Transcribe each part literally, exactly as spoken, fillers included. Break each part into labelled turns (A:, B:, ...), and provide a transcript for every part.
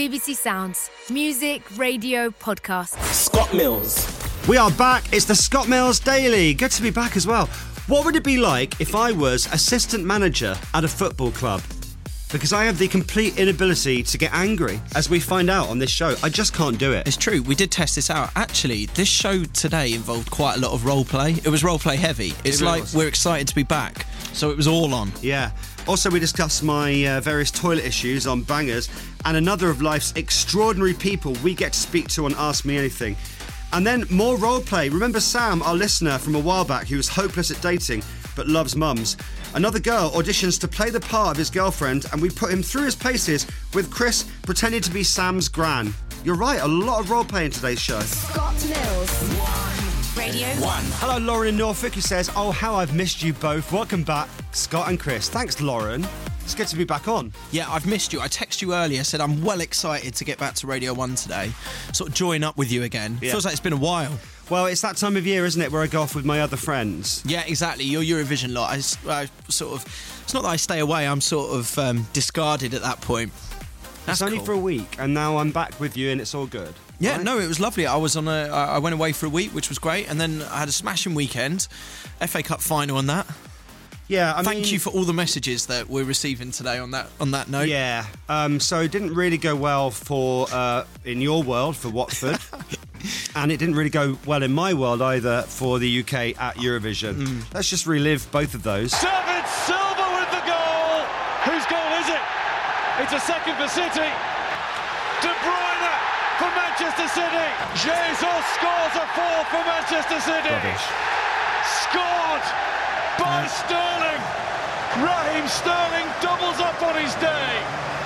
A: B B C Sounds. Music, radio, podcasts.
B: Scott Mills.
C: We are back. It's the Scott Mills Daily. Good to be back as well. What would it be like if I was assistant manager at a football club? Because I have the complete inability to get angry, as we find out on this show. I just can't do it.
D: It's true. We did test this out. Actually, this show today involved quite a lot of role play. It was role play heavy. It's
C: really
D: like
C: was.
D: We're excited to be back. So it was all on.
C: Yeah. Also, we discussed my uh, various toilet issues on Bangers and another of life's extraordinary people we get to speak to on Ask Me Anything. And then more role play. Remember Sam, our listener from a while back, who was hopeless at dating but loves mums? Another girl auditions to play the part of his girlfriend, and we put him through his paces with Chris pretending to be Sam's gran. You're right, a lot of role play in today's show.
A: Scott Mills. One. Radio One.
C: Hello, Lauren in Norfolk, who says, "Oh, how I've missed you both. Welcome back, Scott and Chris." Thanks, Lauren. It's good to be back on.
D: Yeah, I've missed you. I texted you earlier, said I'm well excited to get back to Radio one today. Sort of join up with you again.
C: Yeah.
D: Feels like it's been a while.
C: Well, it's that time of year, isn't it, where I go off with my other friends.
D: Yeah, exactly. Your Eurovision lot. I, s- I sort of... It's not that I stay away. I'm sort of um, discarded at that point. That's
C: It's only
D: cool.
C: for a week, and now I'm back with you, and it's all good.
D: Yeah,
C: Right?
D: no, it was lovely. I was on a... I I went away for a week, which was great, and then I had a smashing weekend. F A Cup final on that.
C: Yeah, I
D: Thank
C: mean,
D: you for all the messages that we're receiving today on that on that note.
C: Yeah, um, so it didn't really go well for, uh, in your world, for Watford. And it didn't really go well in my world either for the U K at Eurovision.
D: Mm.
C: Let's just relive both of those.
E: David Silva with the goal. Whose goal is it? It's a second for City. De Bruyne for Manchester City. Jesus scores a fourth for Manchester City.
C: Rubbish.
E: Scored by Sterling. Raheem Sterling doubles up on his day.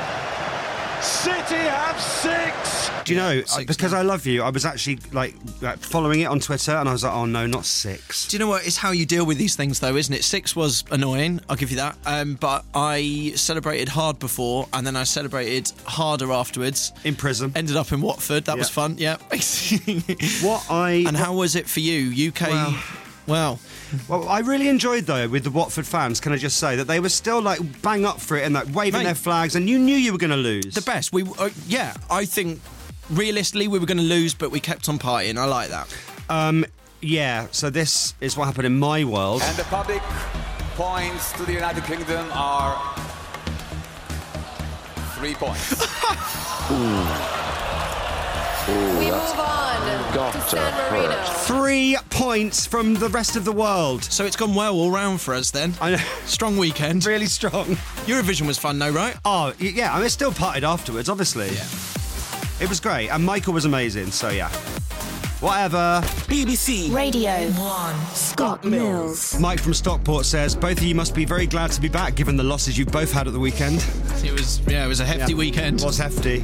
E: City have six.
C: Do you know,
D: Six
C: because
D: now.
C: I love you, I was actually like, like following it on Twitter, and I was like, oh no, not six.
D: Do you know what? It's how you deal with these things, though, isn't it? Six was annoying, I'll give you that. Um, but I celebrated hard before, and then I celebrated harder afterwards.
C: In prison.
D: Ended up in Watford. That was
C: Yeah.
D: fun. Yeah.
C: What I...
D: And how was it for you? U K...
C: Well-
D: Well,
C: Well, I really enjoyed, though, with the Watford fans, can I just say, that they were still, like, bang up for it and, like, waving
D: Mate.
C: their flags, and you knew you were going to lose.
D: the best. We, uh, yeah, I think realistically we were going to lose, but we kept on partying. I like that.
C: Um, yeah, so this is what happened in my world.
F: And the public points to the United Kingdom are three points.
A: We move on to San Marino.
C: Three points from the rest of the world.
D: So it's gone well all round for us then.
C: I know.
D: Strong weekend.
C: Really strong.
D: Eurovision was fun, though, right?
C: Oh, y- yeah, I mean, it still partied afterwards, obviously.
D: Yeah.
C: It was great, and Michael was amazing, so yeah. Whatever.
B: B B C
A: Radio One. Scott Mills.
C: Mike from Stockport says, both of you must be very glad to be back, given the losses you both had at the weekend.
D: It was, yeah, it was a hefty
C: Yeah.
D: weekend.
C: It was hefty.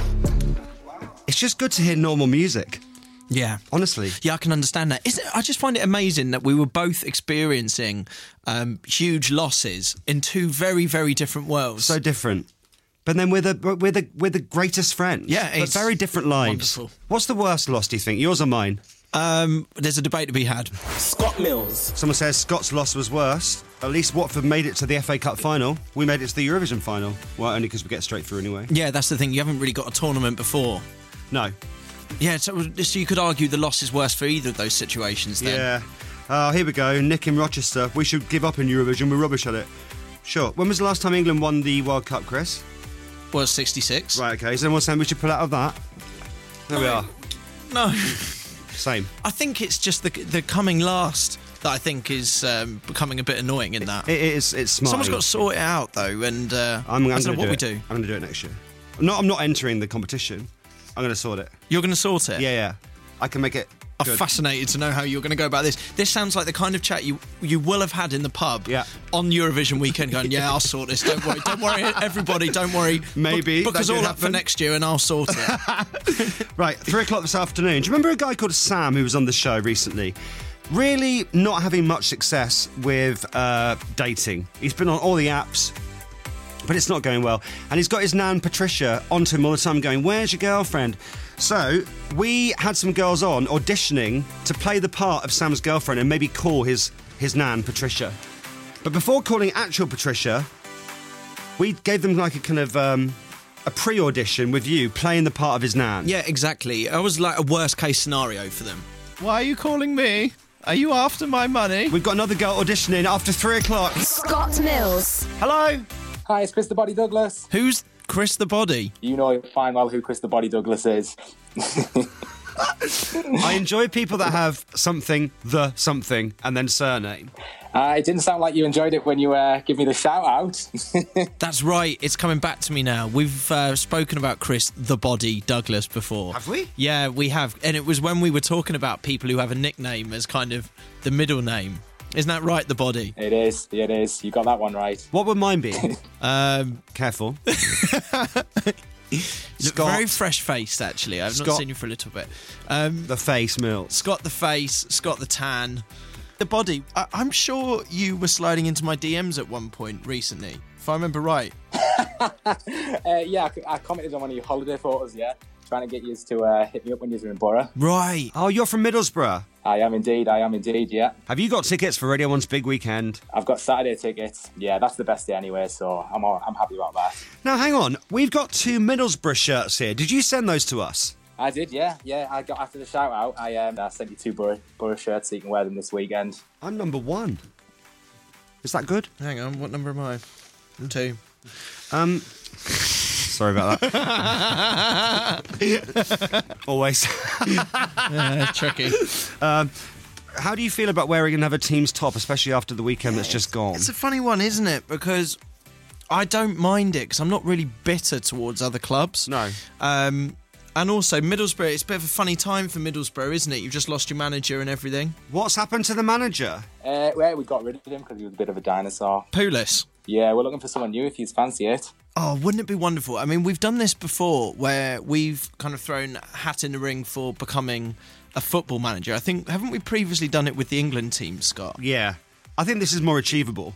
C: It's just good to hear normal music,
D: Yeah.
C: honestly.
D: Yeah, I can understand that. Is it, I just find it amazing that we were both experiencing um, huge losses in two very, very different worlds.
C: So different. But then we're the we're the we're the greatest friends.
D: Yeah,
C: but
D: it's
C: very different lives.
D: wonderful.
C: What's the worst loss, do you think? Yours or mine?
D: um, there's a debate to be had.
B: Scott Mills.
C: Someone says Scott's loss was worse. At least Watford made it to the F A Cup final. We made it to the Eurovision final. Well, only because we get straight through anyway.
D: Yeah, that's the thing. You haven't really got a tournament before.
C: No.
D: Yeah, so, so you could argue the loss is worse for either of those situations then.
C: Yeah. Oh, here we go. Nick in Rochester. We should give up in Eurovision. We're rubbish at it. Sure. When was the last time England won the World Cup, Chris?
D: Was sixty-six.
C: Right, okay. Is anyone saying we should pull out of that? There we are.
D: No.
C: Same.
D: I think it's just the the coming last that I think is um, becoming a bit annoying in that.
C: It is. It's smart.
D: Someone's got to sort it out, though, and uh,
C: I'm, I'm
D: I don't
C: gonna
D: know what
C: do
D: we
C: it.
D: do.
C: I'm going to do it next year. I'm not, I'm not entering the competition. I'm going to sort it.
D: You're going to sort it?
C: Yeah, yeah. I can make it
D: I'm
C: good.
D: fascinated to know how you're going to go about this. This sounds like the kind of chat you you will have had in the pub
C: Yeah.
D: on Eurovision weekend going, yeah, I'll sort this. Don't worry. Don't worry, everybody. Don't worry.
C: Maybe
D: Book, book
C: that
D: us
C: did
D: all up for
C: happen.
D: next year and I'll sort it.
C: Right, three o'clock this afternoon. Do you remember a guy called Sam who was on the show recently? Really not having much success with uh, dating. He's been on all the apps, but it's not going well. And he's got his nan Patricia onto him all the time going, where's your girlfriend? So we had some girls on auditioning to play the part of Sam's girlfriend and maybe call his, his nan Patricia. But before calling actual Patricia, we gave them like a kind of um, a pre-audition with you playing the part of his nan.
D: Yeah, exactly. I was like a worst case scenario for them.
G: Why are you calling me? Are you after my money?
C: We've got another girl auditioning after three o'clock.
H: Scott Mills.
C: Hello.
F: Hi, it's Chris the Body Douglas.
D: Who's Chris the Body?
F: You know fine well who Chris the Body Douglas is.
C: I enjoy people that have something, the something, and then surname.
F: Uh, it didn't sound like you enjoyed it when you uh, give me the shout out.
D: That's right. It's coming back to me now. We've uh, spoken about Chris the Body Douglas before.
C: Have we?
D: Yeah, we have. And it was when we were talking about people who have a nickname as kind of the middle name. Isn't that right, the Body?
F: It is. It is. You got that one right.
C: What would mine be?
D: Um,
C: Careful.
D: Scott. Very fresh-faced, actually. I've
C: Scott.
D: not seen you for a little bit. Um,
C: The face, Mills.
D: Scott the face, Scott the tan. The Body. I- I'm sure you were sliding into my D Ms at one point recently, if I remember right.
F: Uh, yeah, I, I commented on one of your holiday photos, yeah. Trying to get you to uh, hit me up when you're in Borough.
D: Right.
C: Oh, you're from Middlesbrough.
F: I am indeed. I am indeed, yeah.
C: Have you got tickets for Radio one's big weekend?
F: I've got Saturday tickets. Yeah, that's the best day anyway, so I'm all, I'm happy about that.
C: Now, hang on. We've got two Middlesbrough shirts here. Did you send those to us?
F: I did, yeah, yeah. I got after the shout out. I um, I sent you two Borough, Borough shirts so you can wear them this weekend.
C: I'm number one. Is that good?
D: Hang on, what number am I? Two.
C: Um, sorry about that. Always.
D: Uh, tricky.
C: Um, how do you feel about wearing another team's top, especially after the weekend that's just gone?
D: It's a funny one, isn't it? Because I don't mind it, because I'm not really bitter towards other clubs.
C: No.
D: Um, and also, Middlesbrough, it's a bit of a funny time for Middlesbrough, isn't it? You've just lost your manager and everything.
C: What's happened to the manager?
F: Uh, well, we got rid of him because he was a bit of a dinosaur.
D: Poulis.
F: Yeah, we're looking for someone new if you fancy it.
D: Oh, wouldn't it be wonderful? I mean, we've done this before where we've kind of thrown a hat in the ring for becoming a football manager. I think, haven't we previously done it with the England team, Scott?
C: Yeah. I think this is more achievable.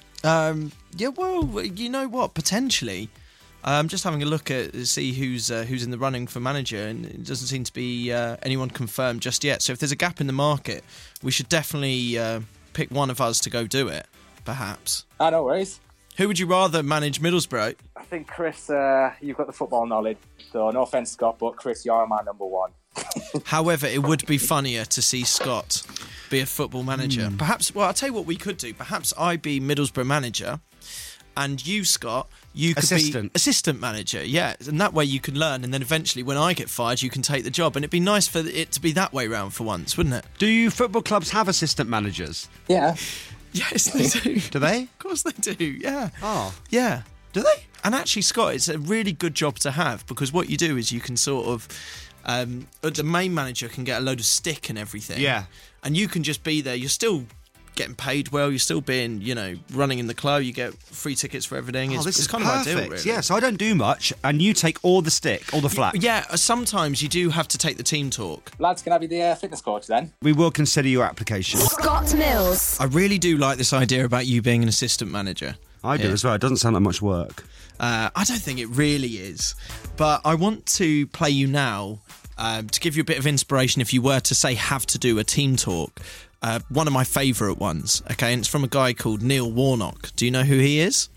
D: Um, yeah, well, you know what? Potentially. I'm just having a look at see who's uh, who's in the running for manager, and it doesn't seem to be uh, anyone confirmed just yet. So if there's a gap in the market, we should definitely uh, pick one of us to go do it, perhaps.
F: Ah, no worries.
D: Who would you rather manage Middlesbrough?
F: I think, Chris, uh, you've got the football knowledge, so no offence, Scott, but Chris, you're my number one.
D: However, it would be funnier to see Scott be a football manager. Mm. Perhaps, well, I'll tell you what we could do. Perhaps I be Middlesbrough manager, and you, Scott, you could
C: assistant.
D: be assistant manager. Yeah, and that way you can learn, and then eventually when I get fired, you can take the job. And it'd be nice for it to be that way round for once, wouldn't it?
C: Do you football clubs have assistant managers?
F: Yeah.
D: Yes, they do.
C: Do they?
D: Of course they do, yeah.
C: Oh.
D: Yeah.
C: Do they?
D: And actually, Scott, it's a really good job to have, because what you do is you can sort of... Um, the main manager can get a load of stick and everything.
C: Yeah.
D: And you can just be there. You're still getting paid well. You're still being, you know, running in the club. You get free tickets for everything.
C: Oh,
D: it's,
C: this
D: it's
C: is
D: kind
C: perfect.
D: of ideal, really.
C: Yeah, so I don't do much, and you take all the stick, all the flack.
D: Yeah, sometimes you do have to take the team talk.
F: Lads, can I be the uh, fitness coach then?
C: We will consider your application.
H: Scott Mills.
D: I really do like this idea about you being an assistant manager.
C: I do
D: Yeah.
C: as well. It doesn't sound like much work.
D: Uh, I don't think it really is. But I want to play you now um, to give you a bit of inspiration if you were to, say, have to do a team talk. Uh, one of my favourite ones, okay? And it's from a guy called Neil Warnock. Do you know who he is?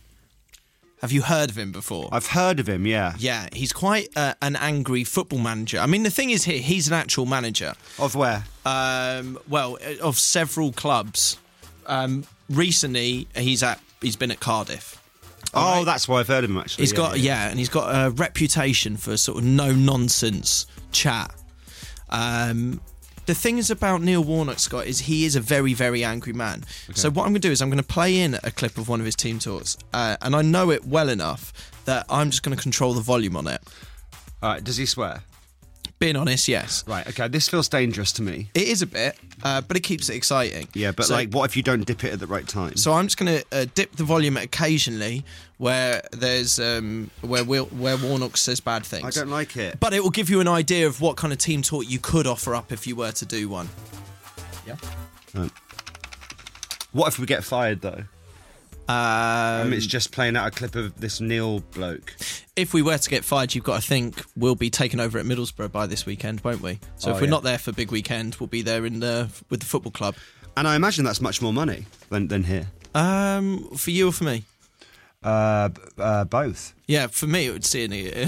D: Have you heard of him before?
C: I've heard of him, yeah.
D: Yeah, he's quite uh, an angry football manager. I mean, the thing is here, he's an actual manager.
C: Of where?
D: Um, well, of several clubs. Um, recently, he's at he's been at Cardiff.
C: Oh,
D: Right.
C: that's why I've heard of him, actually.
D: He's
C: yeah,
D: got
C: yeah.
D: yeah, and he's got a reputation for sort of no nonsense chat. Um, the thing is about Neil Warnock, Scott, is he is a very, very angry man. So what I'm going to do is I'm going to play in a clip of one of his team talks, uh, and I know it well enough that I'm just going to control the volume on it.
C: All right, does he swear?
D: Being honest, yes.
C: Right, okay, this feels dangerous to me.
D: It is a bit, uh, but it keeps it exciting.
C: Yeah, but
D: So-
C: like, what if you don't dip it at the right time?
D: So I'm just going to uh, dip the volume occasionally where there's um, where Will, where Warnock says bad things.
C: I don't like it.
D: But it will give you an idea of what kind of team talk you could offer up if you were to do one. Yeah.
C: What if we get fired, though?
D: Um,
C: Um, it's just playing out a clip of this Neil bloke.
D: if we were to get fired, you've got to think we'll be taken over at Middlesbrough by this weekend, won't we? So
C: Oh,
D: if we're
C: yeah.
D: not there for big weekend, we'll be there in the with the football club.
C: And I imagine that's much more money than, than here.
D: Um, for you or for me?
C: Uh, b- uh, both.
D: Yeah, for me, it would see an ear.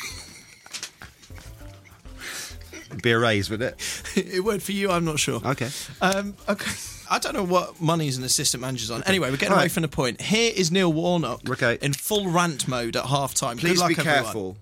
C: Be a raise, would it?
D: It would for you, I'm not sure.
C: Okay.
D: Um, okay. I don't know what money's an assistant manager's on. Anyway, we're getting
C: All
D: away
C: right.
D: from the point. Here is Neil Warnock
C: Okay.
D: in full rant mode at half time.
C: Please
D: Good luck,
C: be
D: everyone.
C: careful.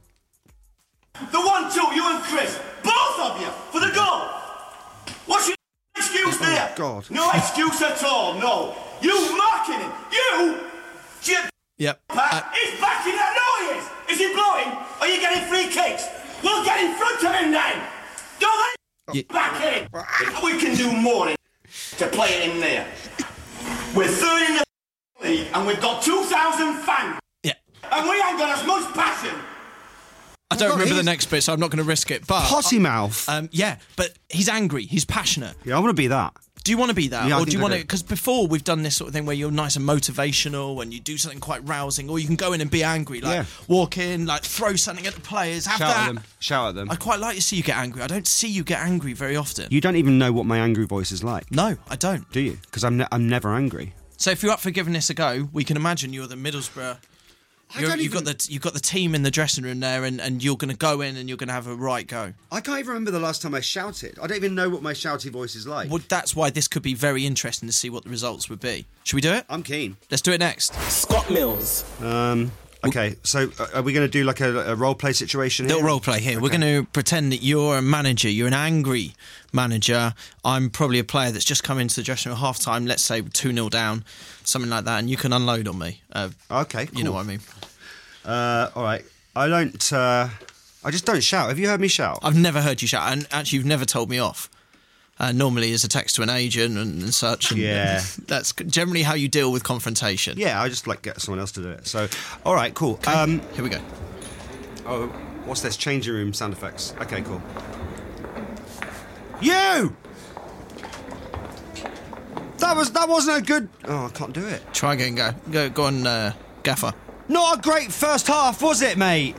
I: The one, two, you and Chris, both of you, for the goal. What's your excuse there?
C: God.
I: No excuse at all, no. You marking him. You, Jim
D: Yep.
I: Pat,
D: Uh,
I: he's backing out. No, he is. Is he blowing? Are you getting free kicks? We'll get in front of him then. Go then.
D: Yeah.
I: Back in. We can do more than to play it in there. We're third in the league and we've got two thousand fans.
D: yeah.
I: And we ain't got as much passion.
D: I don't
C: Well,
D: remember the
C: he's-
D: next bit, so I'm not going to risk it. But
C: Potty mouth.
D: um, yeah, but he's angry. He's passionate.
C: yeah, I want to be that.
D: Do you want to be that,
C: Yeah, I
D: or do
C: think
D: you
C: I
D: want to?
C: do.
D: Because before we've done this sort of thing where you're nice and motivational, and you do something quite rousing, or you can go in and be angry, like
C: Yeah.
D: walk in, like throw something at the players, have
C: Shout
D: that.
C: at them. Shout at them.
D: I quite like to see you get angry. I don't see you get angry very often.
C: You don't even know what my angry voice is like,
D: No, I don't.
C: do you? Because I'm ne- I'm never angry.
D: So if you're up for giving this a go, we can imagine you're the Middlesbrough.
C: I
D: You're,
C: don't
D: you've
C: even-
D: got the you've got the team in the dressing room there, and, and you're going to go in and you're going to have a right go.
C: I can't even remember the last time I shouted. I don't even know what my shouty voice is like.
D: Well, that's why this could be very interesting to see what the results would be. Should we do it?
C: I'm keen.
D: Let's do it next.
B: Scott Mills.
C: Um, okay, so uh, are we going to do like a, a role play situation here?
D: Little role play here. We're
C: Okay.
D: going to pretend that you're a manager. You're an angry manager. I'm probably a player that's just come into the dressing room at half time. Let's say two nil down, something like that, and you can unload on me. Uh,
C: Okay, cool.
D: You know what I mean.
C: Uh, all right. I don't. Uh, I just don't shout. Have you heard me shout?
D: I've never heard you shout, and actually, you've never told me off. Uh, normally, as a text to an agent and, and such. And
C: Yeah.
D: That's generally how you deal with confrontation.
C: Yeah, I just like get someone else to do it. So, all right, cool. Um,
D: Here we go.
C: oh, what's this? Changing room sound effects. Okay, cool. You. That was that wasn't a good. Oh, I can't do it.
D: Try again. Go. Go. Go on, uh, Gaffer.
C: Not a great first half, was it, mate?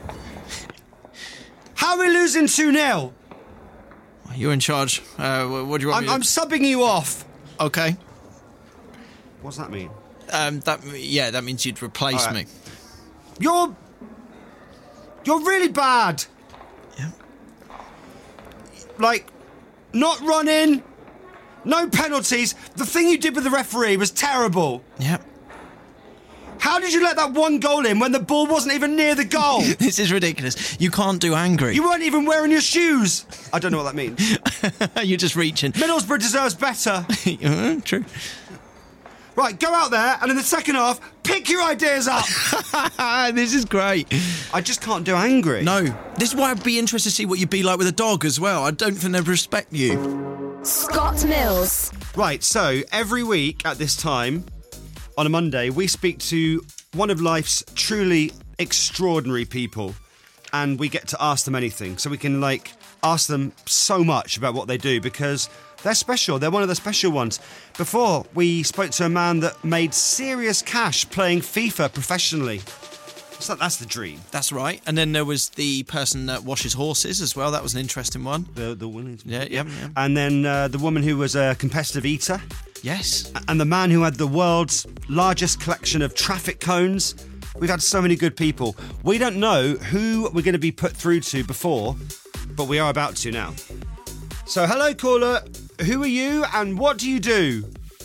C: How are we losing two nil?
D: You're in charge. Uh, wh- what do you want
C: I'm,
D: me to...
C: I'm subbing you off.
D: Okay.
C: What's that mean?
D: Um, that yeah, that means you'd replace
C: All right.
D: me.
C: You're. You're really bad.
D: Yeah.
C: Like, not running, no penalties. The thing you did with the referee was terrible.
D: Yeah.
C: How did you let that one goal in when the ball wasn't even near the goal?
D: This is ridiculous. You can't do angry.
C: You weren't even wearing your shoes. I don't know what that means.
D: You're just reaching.
C: Middlesbrough deserves better.
D: Uh, True.
C: Right, go out there and in the second half, pick your ideas up.
D: This is great.
C: I just can't do angry.
D: No, this is why I'd be interested to see what you'd be like with a dog as well. I don't think they'd respect you.
H: Scott Mills.
C: Right, so every week at this time, on a Monday, we speak to one of life's truly extraordinary people and we get to ask them anything. So we can, like, ask them so much about what they do because they're special. They're one of the special ones. Before, we spoke to a man that made serious cash playing FIFA professionally. So that's the dream.
D: That's right. And then there was the person that washes horses as well. That was an interesting one.
C: The the woman.
D: Yeah, yeah, yeah.
C: And then uh, the woman who was a competitive eater.
D: Yes.
C: And the man who had the world's largest collection of traffic cones. We've had so many good people. We don't know who we're going to be put through to before, but we are about to now. So, hello, caller. Who are you and what do you do?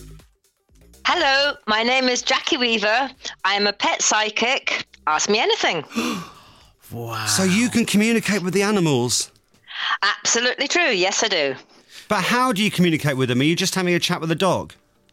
J: Hello, my name is Jackie Weaver. I am a pet psychic. Ask me anything.
D: Wow.
C: So you can communicate with the animals.
J: Absolutely true. Yes, I do.
C: But how do you communicate with them? Are you just having a chat with a dog?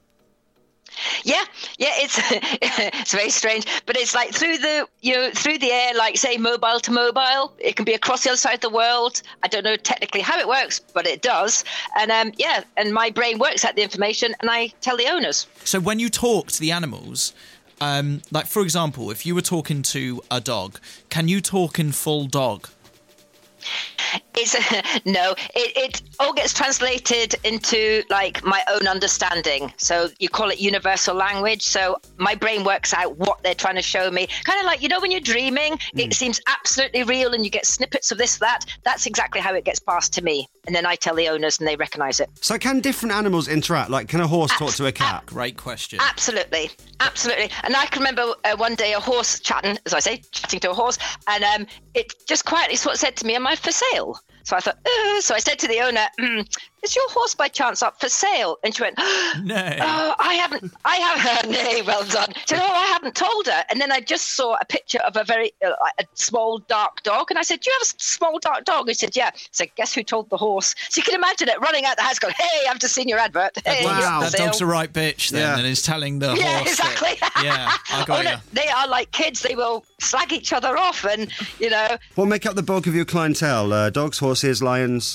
J: Yeah, yeah, it's it's very strange, but it's like through the you know through the air, like say mobile to mobile. It can be across the other side of the world. I don't know technically how it works, but it does. And um, yeah, and my brain works out the information, and I tell the owners.
D: So when you talk to the animals, um, like for example, if you were talking to a dog, can you talk in full dog?
J: It's no, it, it all gets translated into like my own understanding. So you call it universal language. So my brain works out what they're trying to show me. Kind of like, you know, when you're dreaming, mm. it seems absolutely real and you get snippets of this, that. That's exactly how it gets passed to me. And then I tell the owners and they recognise it.
C: So can different animals interact? Like, can a horse Abs- talk to a cat?
D: Ab- Great question.
J: Absolutely. Absolutely. And I can remember uh, one day a horse chatting, as I say, chatting to a horse, and um, it just quietly sort of said to me, am I for sale? So I thought, oh. So I said to the owner, mm, is your horse by chance up for sale? And she went,
D: no.
J: Oh, I haven't, I haven't, nay, well done. She said, oh, I haven't told her. And then I just saw a picture of a very, uh, a small, dark dog. And I said, do you have a small, dark dog? He said, yeah. I said, guess who told the horse? So you can imagine it running out the house going, hey, I've just seen your advert. Hey,
C: wow.
D: That dog's a right bitch then, yeah. and is telling the
J: yeah,
D: horse.
J: Exactly.
D: That, yeah, I got
J: oh,
D: you.
J: No, they are like kids. They will slag each other off and, you know.
C: What make up the bulk of your clientele? Uh, dogs, horses, lions?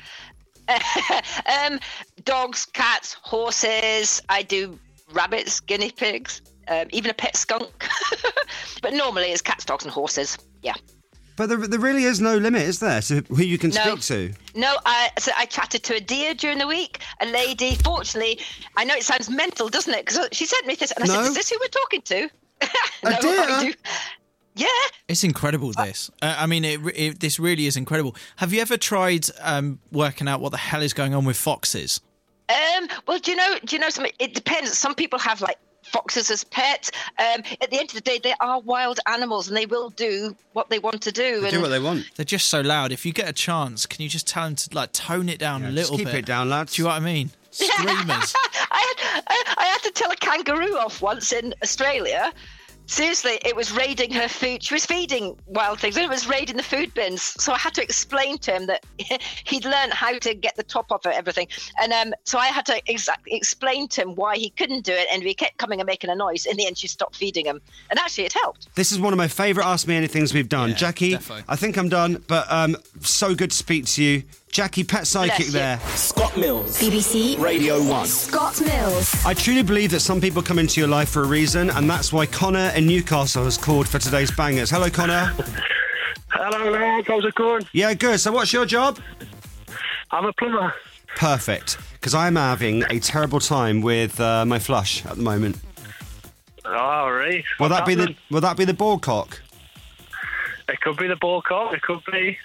J: um, dogs, cats, horses. I do rabbits, guinea pigs, um, even a pet skunk. But normally it's cats, dogs and horses. Yeah.
C: But there, there really is no limit, is there, to who you can
J: no.
C: speak to?
J: No, I, so I chatted to a deer during the week, a lady. Fortunately, I know it sounds mental, doesn't it? Because she sent me this, and I
C: no.
J: said, is this who we're talking to?
C: A
J: no,
C: deer?
J: I do. Yeah.
D: It's incredible, this. Uh, I mean, it, it, this really is incredible. Have you ever tried um, working out what the hell is going on with foxes?
J: Um. Well, do you know, do you know something? It depends. Some people have, like, foxes as pets. Um, at the end of the day, they are wild animals and they will do what they want to do.
C: They
J: and
C: do what they want.
D: They're just so loud. If you get a chance, can you just tell them to, like, tone it down
C: yeah,
D: a little
C: keep
D: bit?
C: Keep it down, lads.
D: Do you know what I mean? Screamers.
J: I, had, I, I had to tell a kangaroo off once in Australia. Seriously, it was raiding her food. She was feeding wild things, and it was raiding the food bins. So I had to explain to him that he'd learned how to get the top off of everything. And um, so I had to exactly explain to him why he couldn't do it, and he kept coming and making a noise. In the end, she stopped feeding him. And actually, it helped.
C: This is one of my favourite Ask Me Anythings we've done.
D: Yeah,
C: Jackie,
D: defo.
C: I think I'm done, but um, so good to speak to you. Jackie, pet psychic there.
B: Scott Mills.
H: B B C
B: Radio one.
H: Scott Mills.
C: I truly believe that some people come into your life for a reason, and that's why Connor in Newcastle has called for today's bangers. Hello, Connor.
K: Hello, lads. How's it going?
C: Yeah, good. So what's your job?
K: I'm a plumber.
C: Perfect. Because I'm having a terrible time with uh, my flush at the moment.
K: All right.
C: Will
K: What's
C: that be the
K: happening?
C: Will that be the ball cock?
K: It could be the ball cock. It could be...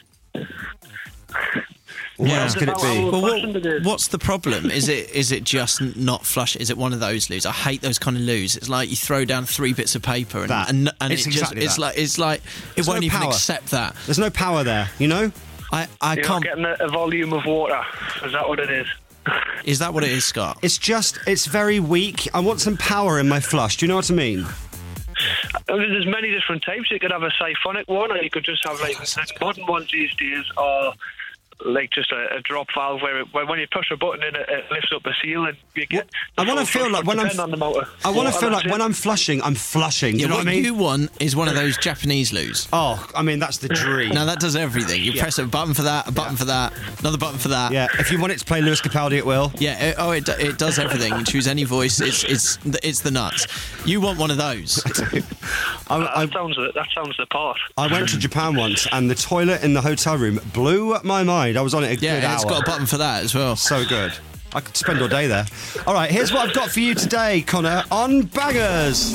C: What
D: Yeah.
C: else could it be?
D: Well, what, what's the problem? Is it is it just not flush? Is it one of those loos? I hate those kind of loos. It's like you throw down three bits of paper and
C: That.
D: and, and
C: It's
D: it just
C: exactly
D: it's
C: that.
D: like it's like
C: There's
D: it won't
C: no
D: even
C: power.
D: accept that.
C: There's no power there, you know?
D: I I
K: You're
D: can't.
K: not getting a, a volume of water. Is that what it is?
D: Is that what it is, Scott?
C: It's just, it's very weak. I want some power in my flush. Do you know what I mean?
K: There's many different types. You could have a siphonic one, or you could just have like modern ones these days, or like just a, a drop valve where, it, where when you push a button in, it, it lifts up the seal and you get.
C: I want to feel like when I'm.
K: on the motor.
C: I want to
K: Yeah,
C: feel
K: that's
C: like
K: it.
C: when I'm flushing, I'm flushing. Do
D: Yeah,
C: you know
D: what
C: what I mean?
D: you want is one of those Japanese loos.
C: Oh, I mean that's the dream.
D: Now that does everything. You
C: Yeah.
D: press a button for that, a button for that, another button for that.
C: Yeah, if you want it to play Lewis Capaldi, it will.
D: Yeah. It, oh, it do- it does everything. You choose any voice. It's it's the- it's the nuts. You want one of those?
C: I,
K: That,
C: I,
K: that sounds the- that sounds the part.
C: I went to Japan once, and the toilet in the hotel room blew my mind. I was on it a good
D: Yeah,
C: hour.
D: it's got a button for that as well.
C: So good. I could spend all day there. All right, here's what I've got for you today, Connor, on Bangers.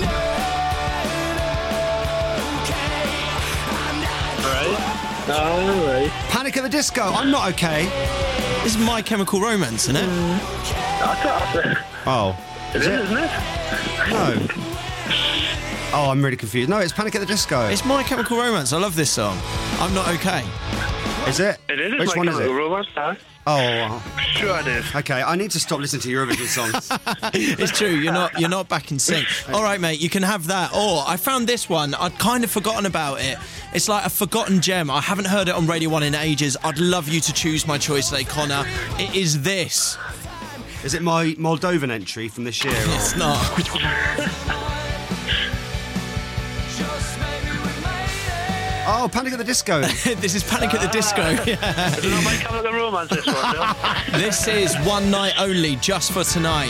K: All right.
C: Panic at the Disco. I'm not okay.
D: This is My Chemical Romance, isn't it?
K: That's it. That's it.
C: Oh,
K: It is, isn't it?
C: no. Oh, I'm really confused. No, it's Panic at the Disco.
D: It's My Chemical Romance. I love this song. I'm not okay.
C: Is it?
K: It is.
C: Which
K: My
C: one is
K: Chemical
C: it?
K: Romance, huh?
C: Oh,
K: Sure it is.
C: okay. I need to stop listening to Eurovision songs.
D: It's true. You're not you're not back in sync. All right, mate. You can have that. Or I found this one. I'd kind of forgotten about it. It's like a forgotten gem. I haven't heard it on Radio One in ages. I'd love you to choose my choice today, Connor. It is this.
C: Is it my Moldovan entry from this year? or-
D: It's not.
C: Oh, Panic at the Disco.
D: This is Panic at the Disco. Yeah.
K: Is it not My Chemical Romance, this one, no?
D: This is One Night Only, just for tonight.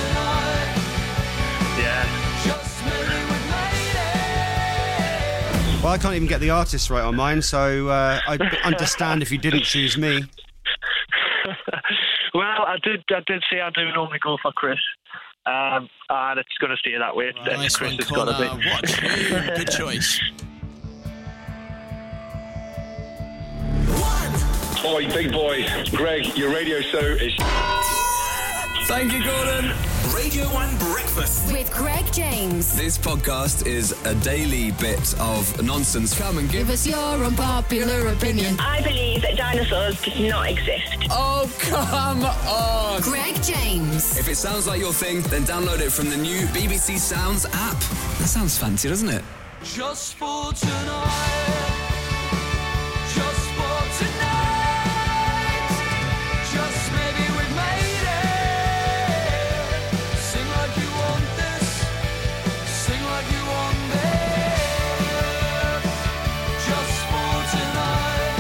K: Yeah.
C: Well, I can't even get the artist right on mine, so uh, I understand if you didn't choose me.
K: Well, I did. I did say I do normally go for Chris, um, and it's going to stay that way.
D: Oh, nice
K: Chris
D: one,
K: has got to
D: Connor.
K: be.
D: What a tune. Good choice.
L: Oi, big boy. Greg, your radio show is...
M: Thank you, Gordon.
B: Radio one Breakfast
H: With Greg James.
M: This podcast is a daily bit of nonsense. Come and give
H: Give us your unpopular opinion.
N: I believe that dinosaurs did not exist.
M: Oh, come on.
H: Greg James.
M: If it sounds like your thing, then download it from the new B B C Sounds app. That sounds fancy, doesn't it?
O: Just for tonight. Just for tonight. Just maybe we've made it. Sing like you want this. Sing like you want this. Just for tonight.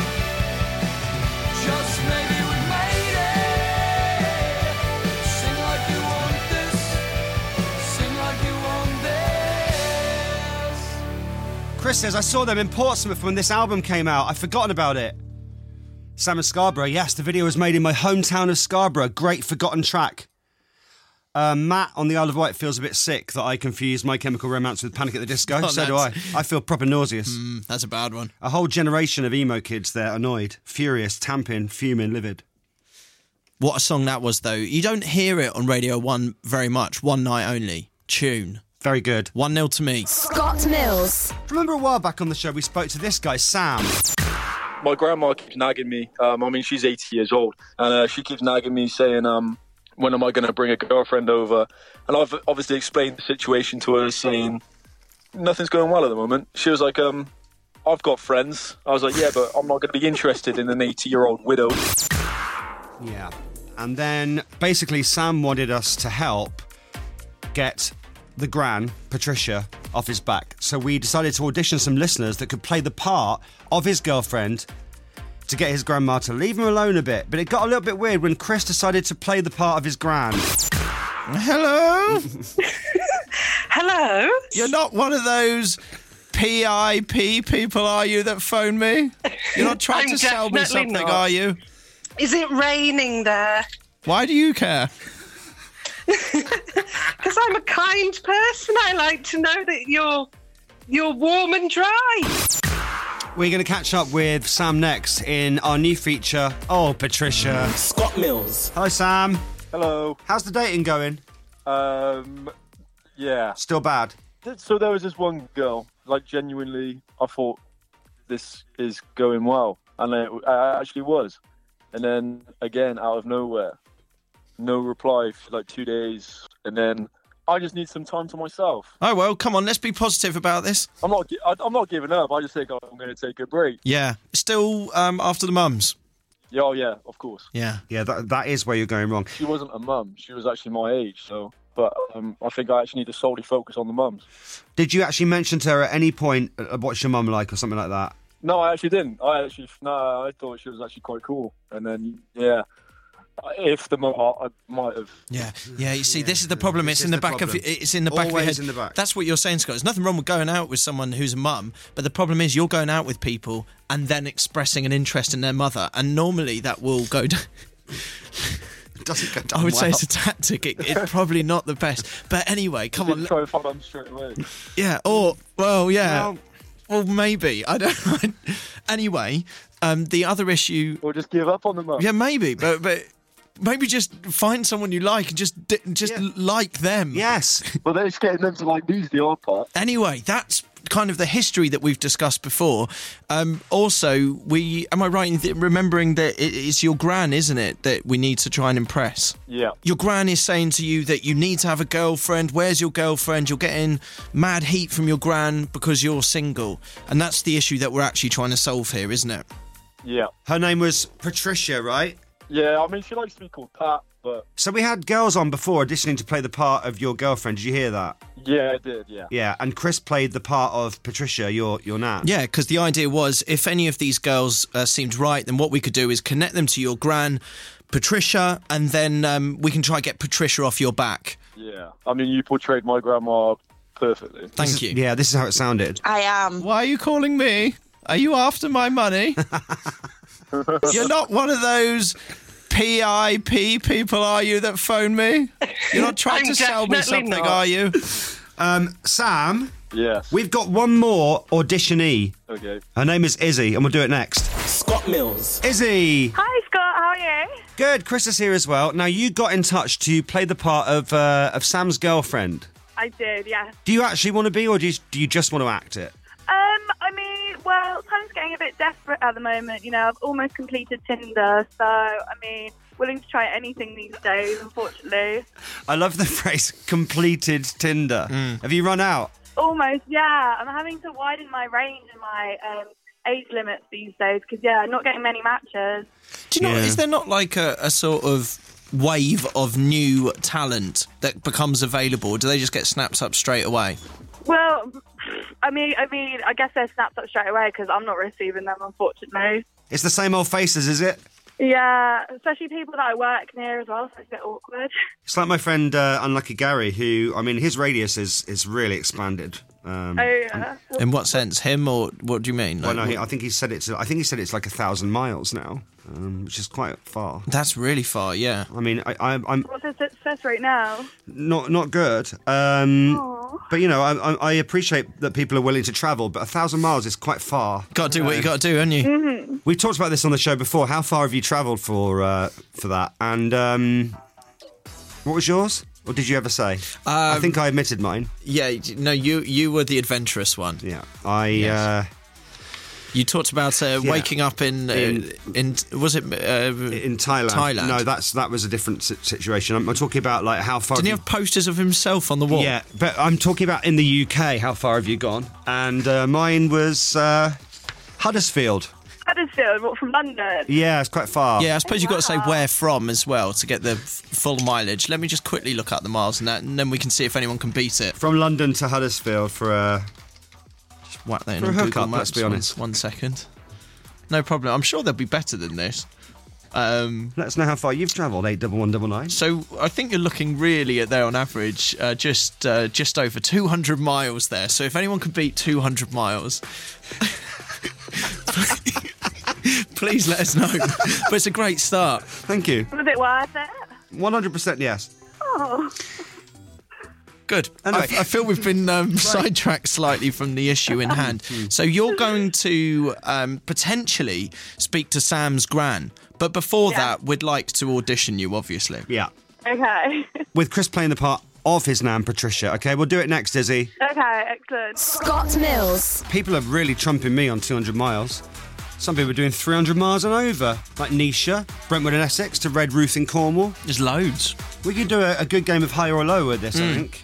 O: Just maybe we've made it. Sing like you want this. Sing like you want this.
C: Chris says, I saw them in Portsmouth when this album came out. I've forgotten about it. Sam in Scarborough. Yes, the video was made in my hometown of Scarborough. Great forgotten track. Uh, Matt on the Isle of Wight feels a bit sick that I confused My Chemical Romance with Panic at the Disco.
D: Oh,
C: so do I. I feel proper nauseous.
D: Mm, that's a bad one.
C: A whole generation of emo kids there, annoyed, furious, tamping, fuming, livid.
D: What a song that was, though. You don't hear it on Radio one very much. One night only. Tune.
C: Very good.
D: one nil to me.
H: Scott Mills.
C: Remember a while back on the show we spoke to this guy, Sam.
P: My grandma keeps nagging me. Um, I mean, she's eighty years old, and uh, she keeps nagging me, saying, um, when am I going to bring a girlfriend over? And I've obviously explained the situation to her, saying, nothing's going well at the moment. She was like, um, I've got friends. I was like, yeah, but I'm not going to be interested in an eighty-year-old widow.
C: Yeah. And then, basically, Sam wanted us to help get the Gran, Patricia, off his back. So we decided to audition some listeners that could play the part of his girlfriend to get his grandma to leave him alone a bit. But it got a little bit weird when Chris decided to play the part of his Gran.
D: Hello?
N: Hello?
D: You're not one of those P I P people, are you, that phone me? You're not trying
N: I'm
D: to sell me
N: definitely
D: something,
N: not.
D: are you?
N: Is it raining there?
D: Why do you care?
N: Because I'm a kind person. I like to know that you're you're warm and dry.
C: We're going to catch up with Sam next in our new feature, Oh, Patricia.
B: Scott Mills.
C: Hello, Sam.
P: Hello.
C: How's the dating going?
P: Um, yeah.
C: Still bad?
P: So there was this one girl, like genuinely, I thought this is going well, and it, it actually was. And then again, out of nowhere, no reply for like two days, and then I just need some time to myself.
D: Oh, well, come on, let's be positive about this.
P: I'm not. gi- I, I'm not giving up. I just think I'm going to take a break.
D: Yeah. Still um, after the mums?
P: Yeah, oh yeah, of course.
D: Yeah.
C: Yeah, that that is where you're going wrong.
P: She wasn't a mum. She was actually my age. So, but um, I think I actually need to solely focus on the mums.
C: Did you actually mention to her at any point, uh, what's your mum like or something like that?
P: No, I actually didn't. I actually no, I thought she was actually quite cool. And then yeah, if the mum, I might have.
D: Yeah, yeah. You see, this is the problem.
C: This
D: It's
C: is
D: in the,
C: the
D: back
C: problem.
D: of it's in the back of your
C: Always
D: head.
C: in the back.
D: That's what you're saying, Scott. There's nothing wrong with going out with someone who's a mum, but the problem is you're going out with people and then expressing an interest in their mother, and normally that will go down.
C: It doesn't go down
D: I would
C: well.
D: say it's a tactic. It, it's probably not the best. But anyway, come
P: Didn't
D: on.
P: try and find them straight away.
D: Yeah. Or well, yeah.
C: Well-
D: Well, maybe. I don't know. Anyway, um, the other issue.
P: Or just give up on the mum.
D: Yeah, maybe, but but maybe just find someone you like and just di- just
C: Yeah.
D: like them.
C: Yes.
P: But then it's getting them to like me's the odd part.
D: Anyway, that's kind of the history that we've discussed before. Um, also, we am I right in th- remembering that it, it's your gran, isn't it, that we need to try and impress?
P: Yeah.
D: Your gran is saying to you that you need to have a girlfriend. Where's your girlfriend? You're getting mad heat from your gran because you're single. And that's the issue that we're actually trying to solve here, isn't it?
P: Yeah.
C: Her name was Patricia, right?
P: Yeah, I mean, she likes to be called Pat, but...
C: So we had girls on before auditioning to play the part of your girlfriend. Did you hear that?
P: Yeah, I did, yeah.
C: Yeah, and Chris played the part of Patricia, your your nan.
D: Yeah, because the idea was if any of these girls uh, seemed right, then what we could do is connect them to your gran, Patricia, and then um, we can try and get Patricia off your back.
P: Yeah. I mean, you portrayed my grandma perfectly.
D: Thank you.
C: Yeah, this is how it sounded.
J: I am.
G: Why are you calling me? Are you after my money? You're not one of those P I P people, are you, that phone me? You're not trying
N: I'm
G: to sell me
N: definitely
G: something,
N: not.
G: are you?
C: Um, Sam,
P: Yes.
C: we've got one more auditionee.
P: Okay.
C: Her name is Izzy, and we'll do it next.
B: Scott Mills.
C: Izzy!
Q: Hi, Scott. How are you?
C: Good, Chris is here as well. Now, you got in touch to play the part of uh, of Sam's girlfriend.
Q: I did, yes.
C: Do you actually want to be, or do you, do you just want to act it?
Q: Um, I mean, well, time's getting a bit desperate at the moment. You know, I've almost completed Tinder, so, I mean, willing to try anything these days, unfortunately.
C: I love the phrase completed Tinder. Have you run out?
Q: Almost, yeah. I'm having to widen my range and my um, age limits these days because, yeah, I'm not getting many matches.
D: Do you know,
C: Yeah.
D: is there not like a, a sort of wave of new talent that becomes available? Do they just get snapped up straight away?
Q: Well, I mean, I mean, I guess they're snapped up straight away because I'm not receiving them, unfortunately.
C: It's the same old faces, is it?
Q: Yeah, especially people that I work near as well, so it's a bit awkward.
C: It's like my friend uh, Unlucky Gary, who, I mean, his radius is, is really expanded. Um,
Q: Oh, yeah.
D: In what sense? Him or what do you mean?
C: well,
D: Like,
C: no, he, I think he said it's. I think he said it's like a thousand miles now, um, which is quite far.
D: That's really far, yeah.
C: I mean, I, I, I'm
Q: What's the success rate now?
C: not not good, um, but you know, I, I, I appreciate that people are willing to travel, but a thousand miles is quite far.
D: Got to do what you got to do, haven't you?
Q: Mm-hmm.
C: We've talked about this on the show before. How far have you travelled for uh, for that? And um, what was yours? Or did you ever say? I think I admitted mine.
D: Yeah, no, you you were the adventurous one.
C: Yeah, I.
D: Yes.
C: Uh,
D: You talked about uh,
C: Yeah.
D: waking up in, uh,
C: In-
D: in was it uh,
C: in Thailand.
D: Thailand.
C: No, that's that was a different si- situation. I'm, I'm talking about like how far.
D: Didn't he
C: have
D: have posters of himself on the
C: you-
D: wall?
C: Yeah, but I'm talking about in the U K. How far have you gone? And uh, mine was uh, Huddersfield.
Q: Huddersfield, what, from London?
C: Yeah, it's quite far.
D: Yeah, I suppose you've got to say where from as well to get the f- full mileage. Let me just quickly look up the miles and that, and then we can see if anyone can beat it.
C: From London to Huddersfield for a
D: Just whack that in
C: for a
D: on Google
C: hookup.
D: Maps.
C: Let's be
D: One-
C: honest.
D: One second. No problem. I'm sure they'll be better than this. Um,
C: Let us know how far you've travelled. Eight double one double nine.
D: so I think you're looking really at there on average, uh, just uh, just over two hundred miles there. So if anyone can beat two hundred miles, please let us know. But it's a great start.
C: Thank you.
Q: Was it worth it?
C: One hundred percent yes.
Q: Oh.
D: Good.
C: Anyway.
D: I, I feel we've been um, sidetracked slightly from the issue in hand. So you're going to um, potentially speak to Sam's gran, but before
Q: Yeah.
D: that, we'd like to audition you, obviously.
C: Yeah.
Q: Okay.
C: With Chris playing the part of his nan, Patricia. Okay, we'll do it next, Izzy.
Q: Okay, excellent.
H: Scott Mills.
C: People are really trumping me on two hundred miles. Some people are doing three hundred miles and over, like Nisha, Brentwood and Essex to Red Ruth in Cornwall.
D: There's loads.
C: We could do a, a good game of high or low with this, I
D: Mm.
C: think.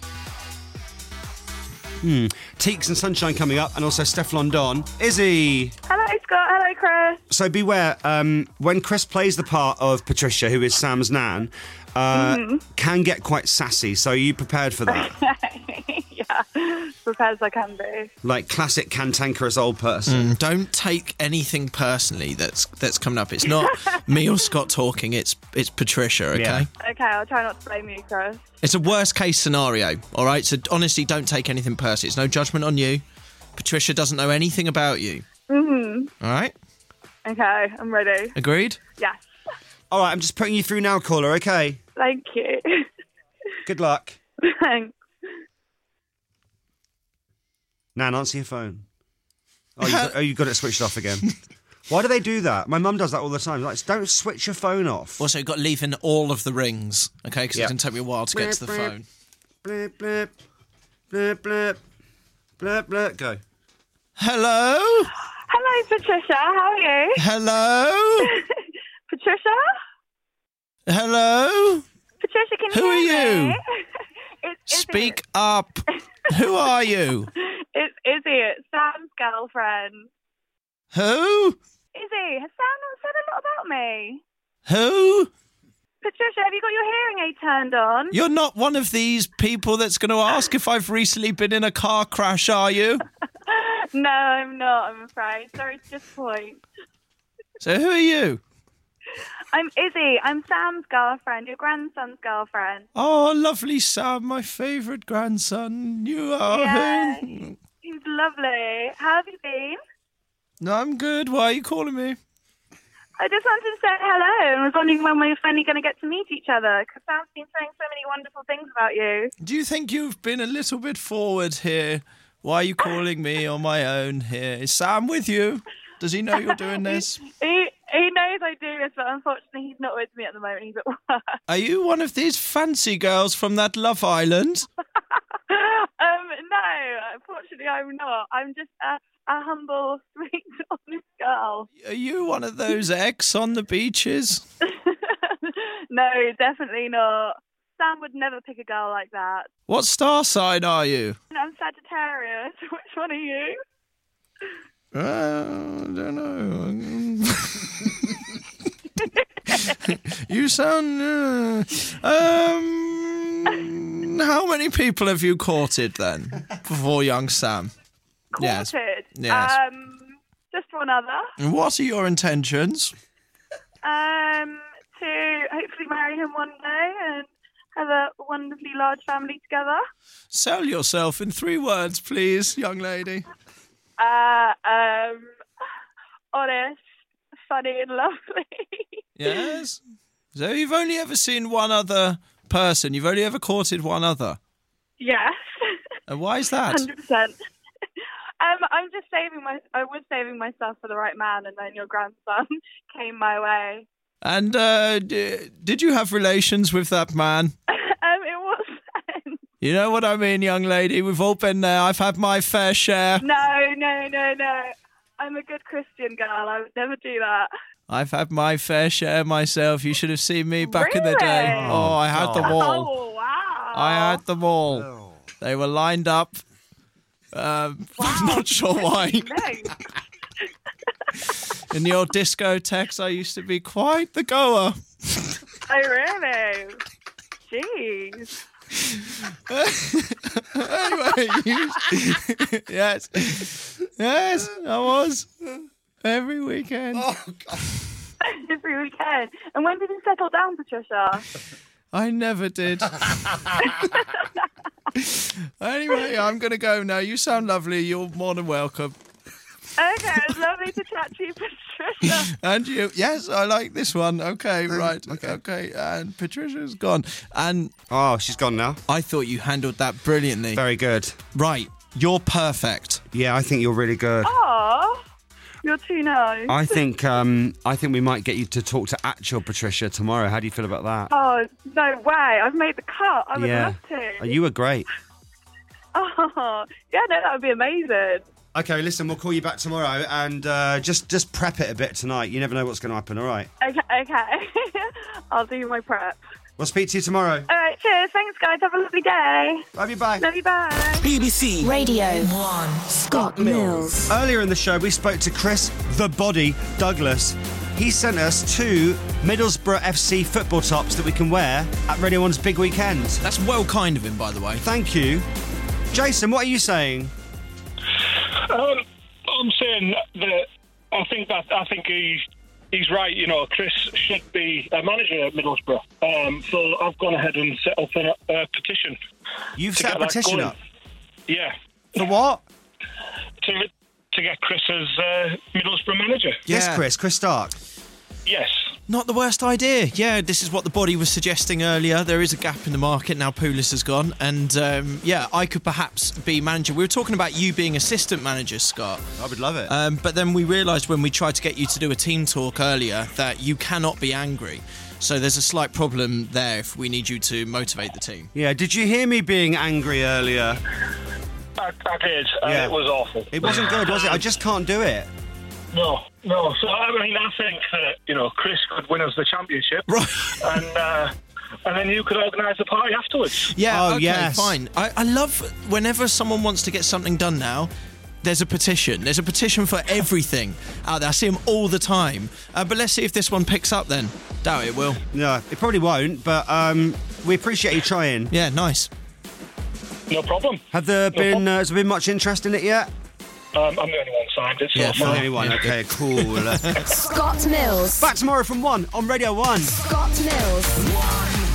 C: Hmm. Teeks and Sunshine coming up, and also Steph London. Izzy!
Q: Hello, Scott. Hello, Chris.
C: So beware, um, when Chris plays the part of Patricia, who is Sam's nan, uh,
Q: Mhm.
C: can get quite sassy, so are you prepared for that?
Q: Yeah, prepared as I can be.
C: Like classic cantankerous old person.
D: Mm, don't take anything personally that's that's coming up. It's not me or Scott talking, it's it's Patricia, okay?
C: Yeah.
Q: Okay, I'll try not to blame you, Chris.
D: It's a worst case scenario, all right? So honestly, don't take anything personally. It's no judgment on you. Patricia doesn't know anything about you,
Q: Mhm.
D: all right?
Q: Okay, I'm ready.
D: Agreed?
Q: Yes.
C: All right, I'm just putting you through now, caller, okay?
Q: Thank you.
C: Good luck.
Q: Thanks.
C: Nan, answer your phone. Oh, you got, oh, you got it switched off again. Why do they do that? My mum does that all the time. Like, don't switch your phone off.
D: Also, you've got to leave in all of the rings, okay? Because
C: Yeah.
D: it's going to take me a while to get to the
C: Blip,
D: phone.
C: Blip, blip, blip, blip, blip, blip, go.
D: Hello?
Q: Hello, Patricia. How are you?
D: Hello?
Q: Patricia?
D: Hello?
Q: Patricia, can
D: Who
Q: you
D: are
Q: hear
D: you?
Q: me? It's Izzy.
D: Speak up. Who are you?
Q: It's Izzy. It's Sam's girlfriend.
D: Who?
Q: Izzy, has Sam not said a lot about me?
D: Who?
Q: Patricia, have you got your hearing aid turned on?
D: You're not one of these people that's going to ask if I've recently been in a car crash, are you?
Q: No, I'm not, I'm afraid. Sorry to disappoint.
D: So who are you?
Q: I'm Izzy. I'm Sam's girlfriend, your grandson's girlfriend.
G: Oh, lovely Sam, my favourite grandson. You are.
Q: Yeah, he's lovely. How have you been?
G: No, I'm good. Why are you calling me?
Q: I just wanted to say hello and was wondering when we're finally going to get to meet each other, because Sam's been saying so many wonderful things about you.
G: Do you think you've been a little bit forward here? Why are you calling me on my own here? Is Sam with you? Does he know you're doing this?
Q: he, he knows I do this, but unfortunately he's not with me at the moment. He's at work.
G: Are you one of these fancy girls from that Love Island?
Q: um, no, unfortunately I'm not. I'm just a, a humble, sweet, honest girl.
G: Are you one of those ex on the beaches?
Q: No, definitely not. Sam would never pick a girl like that.
G: What star sign are you?
Q: I'm Sagittarius. Which one are you?
G: Uh, I don't know. You sound... Uh, um, how many people have you courted then before young Sam?
Q: Courted?
G: Yes. yes.
Q: Um, just one other.
G: And what are your intentions?
Q: Um, to hopefully marry him one day and have a wonderfully large family together.
G: Sell yourself in three words, please, young lady.
Q: Uh, um, honest, funny and lovely.
G: Yes? So you've only ever seen one other person? You've only ever courted one other?
Q: Yes.
G: And why is that?
Q: one hundred percent. Um, I'm just saving my. I was saving myself for the right man, and then your grandson came my way.
G: And uh, d- did you have relations with that man?
Q: um, it was.
G: You know what I mean, young lady? We've all been there. I've had my fair share.
Q: No, no, no, no. I'm a good Christian girl. I would never do that.
G: I've had my fair share myself. You should have seen me back
Q: really?
G: in the day. Oh, I had them all.
Q: Oh, wow.
G: I had them all. Oh. They were lined up. Um, wow. I'm not sure why. In the old discotheques, I used to be quite the goer.
Q: Oh, really? Jeez.
G: Anyway, you... yes, yes, I was every weekend.
Q: Oh, God. Every weekend. And when did you settle down, Patricia?
G: I never did. Anyway, I'm going to go now. You sound lovely. You're more than welcome.
Q: Okay, it's lovely to chat to you, Patricia.
G: And you. Yes, I like this one. Okay, right. Okay, okay. And Patricia's gone. And
C: oh, she's gone now.
G: I thought you handled that brilliantly.
C: Very good.
G: Right. You're perfect.
C: Yeah, I think you're really good.
Q: Oh, you're too nice.
C: I think um, I think we might get you to talk to actual Patricia tomorrow. How do you feel about that?
Q: Oh, no way. I've made the cut. I would
C: yeah.
Q: love to.
C: Oh, you were great.
Q: Oh, yeah, no, that would be amazing.
C: Okay, listen, we'll call you back tomorrow and uh, just just prep it a bit tonight. You never know what's going to happen, all right?
Q: Okay, okay. I'll do my prep.
C: We'll speak to you tomorrow.
Q: All right, cheers. Thanks, guys. Have a lovely day.
C: Love you, bye.
Q: Love you, bye.
B: B B C
H: Radio one. Scott Mills.
C: Earlier in the show, we spoke to Chris the Body Douglas. He sent us two Middlesbrough F C football tops that we can wear at Radio one's big weekend.
D: That's well kind of him, by the way.
C: Thank you. Jason, what are you saying?
K: Um, I'm saying that I think that I think he's he's right. You know, Chris should be a manager at Middlesbrough. Um, so I've gone ahead and set up a, a petition.
C: You've set a petition up?
K: Yeah.
C: For what?
K: To to get Chris as uh, Middlesbrough manager.
C: Yes, Chris. Chris Stark.
K: Yes.
D: Not the worst idea. Yeah, this is what the body was suggesting earlier. There is a gap in the market now. Pulis has gone, and um, yeah, I could perhaps be manager. We were talking about you being assistant manager, Scott.
C: I would love it.
D: Um, but then we realised when we tried to get you to do a team talk earlier that you cannot be angry. So there's a slight problem there if we need you to motivate the team.
C: Yeah. Did you hear me being angry earlier?
K: I, I did. Uh,
C: Yeah.
K: It was awful.
C: It wasn't good, was it? I just can't do it.
K: No, no. So I mean, I think that you know Chris could win us the championship,
D: right?
K: And uh, and then you could organise a party afterwards.
D: Yeah.
C: Oh,
D: okay,
C: yes.
D: Fine. I, I love whenever someone wants to get something done now. There's a petition. There's a petition for everything out there. I see them all the time. Uh, but let's see if this one picks up then. Doubt it will.
C: No, it probably won't. But um, we appreciate you trying.
D: Yeah, nice.
K: No problem.
C: Have there
K: No
C: been
K: problem.
C: uh, has there been much interest in it yet?
K: Um, I'm the only one signed. It's
C: Yeah,
K: not
C: you're the
K: fine.
C: only one. Okay, cool.
H: Scott Mills.
C: Back tomorrow from one on Radio one.
H: Scott Mills.